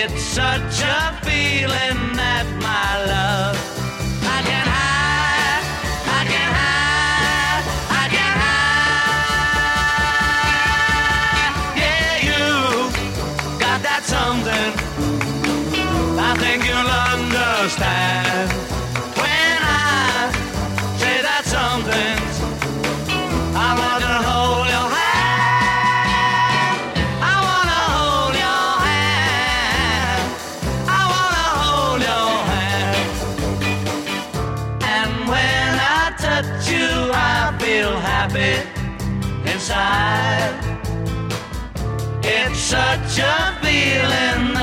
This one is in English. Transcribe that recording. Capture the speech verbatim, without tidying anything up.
It's such a feeling that my love I can hide, I can hide, I can hide. Yeah, you got that something I think you'll understand when I say that something. I want to hold your hand. I want to hold your hand. I want to hold your hand. And when I touch you, I feel happy inside. It's such a feeling